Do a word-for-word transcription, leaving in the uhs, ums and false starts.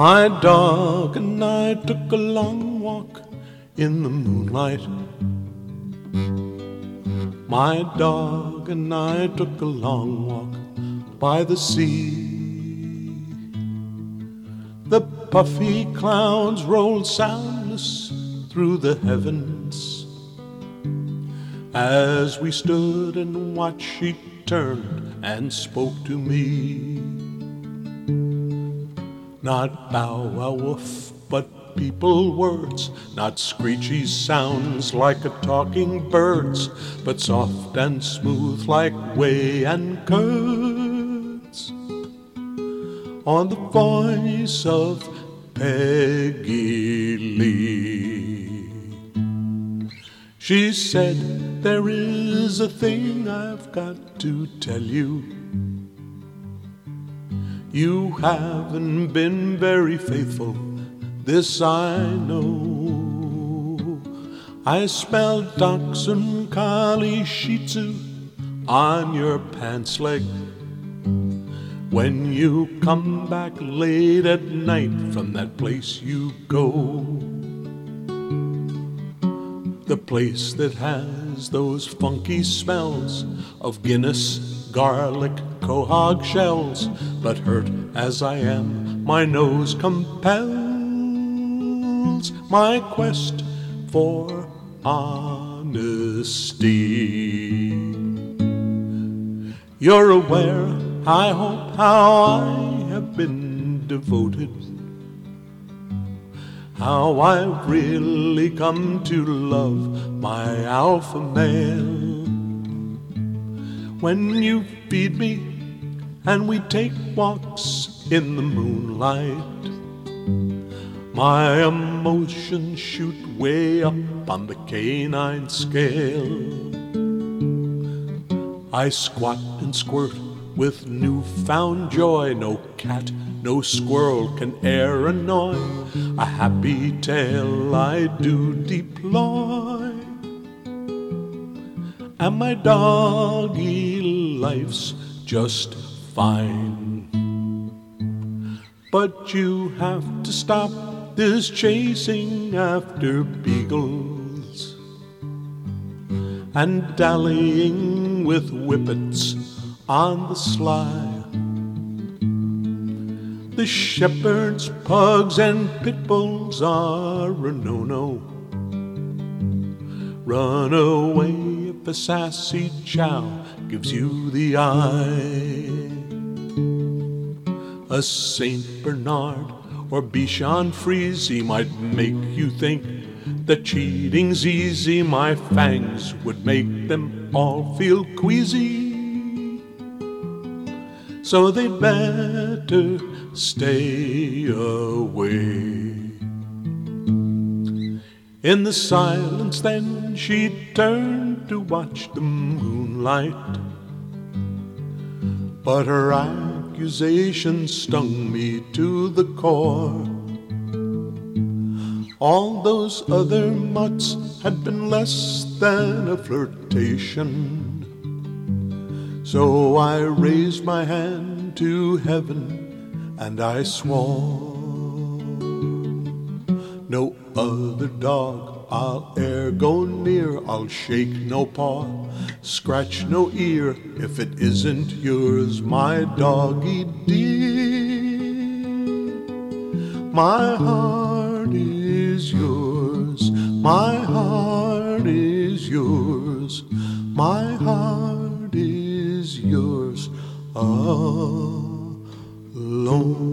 My dog and I took a long walk in the moonlight. My dog and I took a long walk by the sea. The puffy clouds rolled soundless through the heavens. As we stood and watched, she turned and spoke to me. Not bow wow woof, but people words, not screechy sounds like a talking bird's, but soft and smooth like whey and curds. On the voice of Peggy Lee, she said, there is a thing I've got to tell you. You haven't been very faithful, this I know. I smell Dachshund Collie Shih Tzu on your pants leg when you come back late at night from that place you go. The place that has those funky smells of Guinness, garlic, quahog shells. But hurt as I am, my nose compels my quest for honesty. You're aware, I hope, how I have been devoted, how I've really come to love my alpha male. When you feed me and we take walks in the moonlight, my emotions shoot way up on the canine scale. I squat and squirt with newfound joy. No cat, no squirrel can e'er annoy a happy tale I do deploy. And my doggy life's just fine. But you have to stop this chasing after beagles and dallying with whippets on the sly. The shepherds, pugs, and pit bulls are a no-no. Run away if a sassy chow gives you the eye. A Saint Bernard or Bichon Frise might make you think that cheating's easy. My fangs would make them all feel queasy, so they'd better stay away. In the silence then she turned to watch the moonlight, but her accusation stung me to the core. All those other mutts had been less than a flirtation, so I raised my hand to heaven and I swore, no other dog I'll e'er go near. I'll shake no paw, scratch no ear if it isn't yours, my doggy dear. My heart is yours, my heart is yours, my heart is yours alone.